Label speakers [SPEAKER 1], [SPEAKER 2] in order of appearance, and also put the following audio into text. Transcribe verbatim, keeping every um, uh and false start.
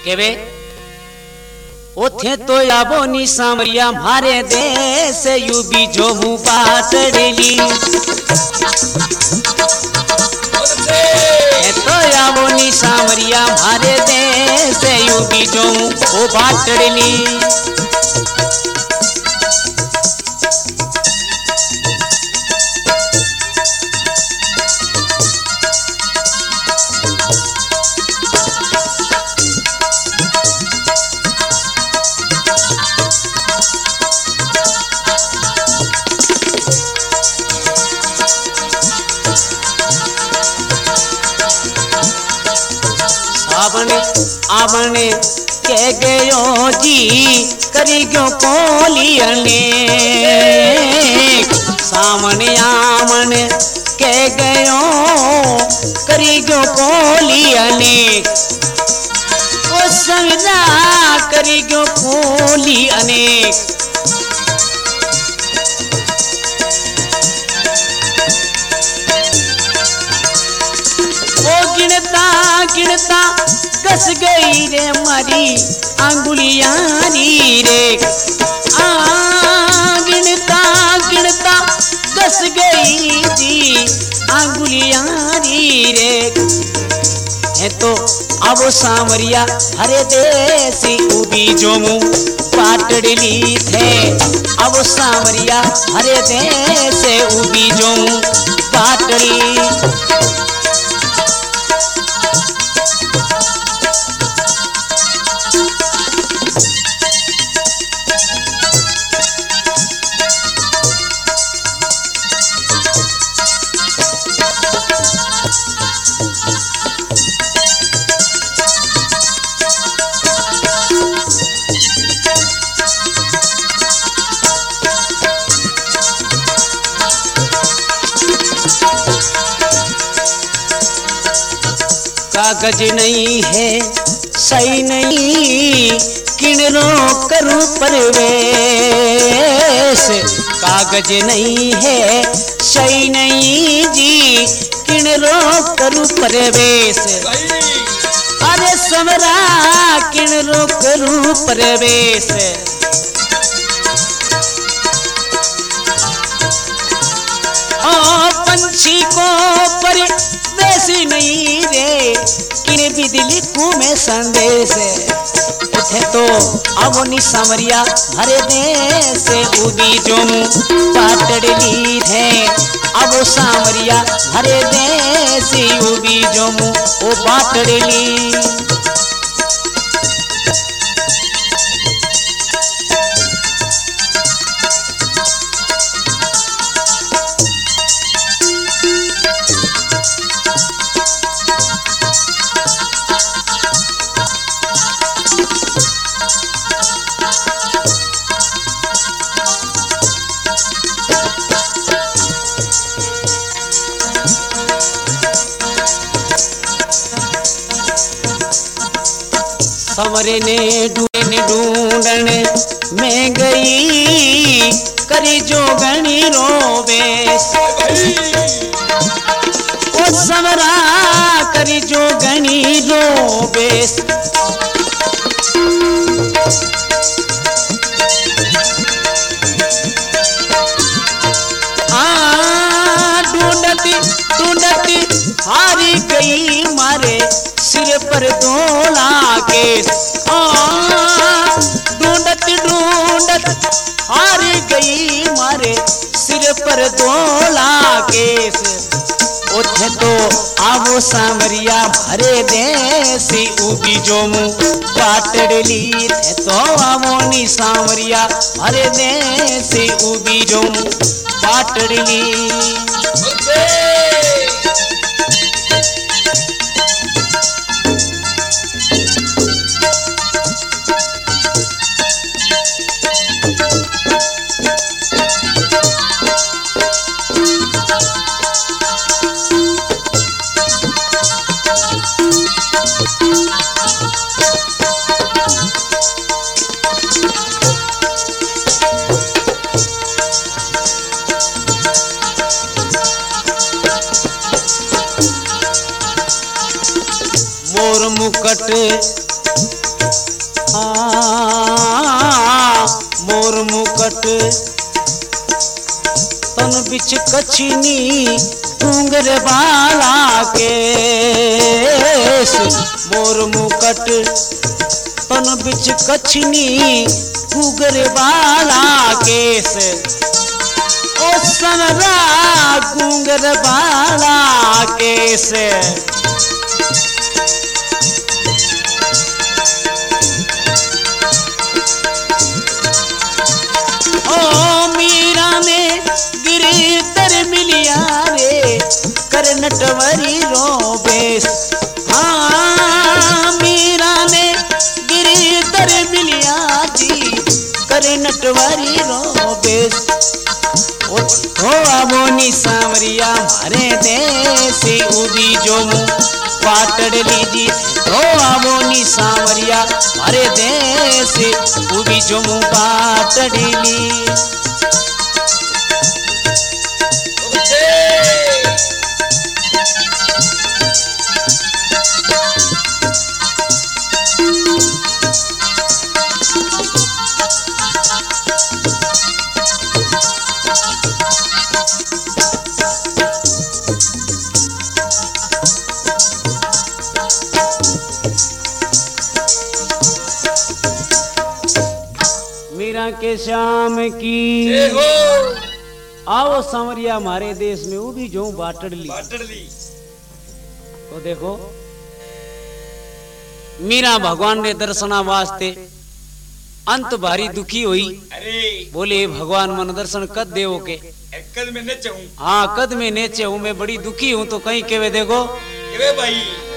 [SPEAKER 1] केवे ओथे तो आबो नी सामरिया मारे देश यू बीजो हूँ पाटड़ली तो आबो नी सामरिया मारे देश यू बीजो हूँ ओ पाटड़ली आवने के गयो जी करी गयो कोलियने सामने आमने के गयो करी गयो कोलियने ओ संविदा करी गयो कोलियने ओ गिनता गिनता कस गई रे मारी अंगुलियां रे आ गिनता गिनता कस गई जी अंगुलियां रे है तो अब सांवरिया हरे देसी उबी जो मुँह पाटड़ली थे अब सांवरिया हरे देसे उबी जो मुँह पाटड़ी कागज नहीं है सही नहीं किनरो करूं परवेश कागज नहीं है सही नहीं जी किनरो करूं परवेश अरे समरा किनरो करूं परवेश ओ पंछी को पर वैसी नहीं रे किने भी दिली को में संदेश उठे तो अब नी सामरिया भरे देश उदी जो पाटड़ली थे अब सामरिया भरे देश उदी जो ओ पाटड़ली समरे ने ढूंढने ढूंढन में गई करी जो गणी रोवेश ओ समरा करी जो गणी रोवेश आ ढूंढती ढूंढती हारी गई मारे सिर पर दोला केस ढूंढत ढूंढत हार गई मारे सिर पर दोला केस उठे तो आवो सांवरिया भरे देसी उबी जो मुँह पाटड़ली थे तो आवो नी सांवरिया भरे देसी उबी जो मुँह पाटड़ली मोर मुकट हाँ मोर मुकट तन बिच कछनी घूंगर बाला केस मोर मुकट तन बिच कछनी घूंगर बाला केस ओ सनरा घूंगर बाला केस ओ मीरा ने गिरधर मिलिया रे कर नटवरी रोबेस हाँ मीरा ने गिरधर मिलिया जी कर नटवरी रोबेस ओ आवोनी सांवरिया मारे देसी उदी जो पाटड़ लीजी तो आवोनी सांवरिया मारे देसी उदी जो पाटड़ ली मीरा के श्याम की आओ सांवरिया हमारे देश में वो भी जो बाटड़ ली
[SPEAKER 2] बाटड़ ली
[SPEAKER 1] तो देखो मीरा भगवान ने दर्शना वास्ते अंत भारी दुखी हुई
[SPEAKER 2] अरे
[SPEAKER 1] बोले भगवान मन दर्शन कद देवो के
[SPEAKER 2] कद में नेचे हूँ
[SPEAKER 1] हाँ कद में नेचे हूँ मैं बड़ी दुखी हूँ तो कहीं केवे देखो
[SPEAKER 2] केवे भाई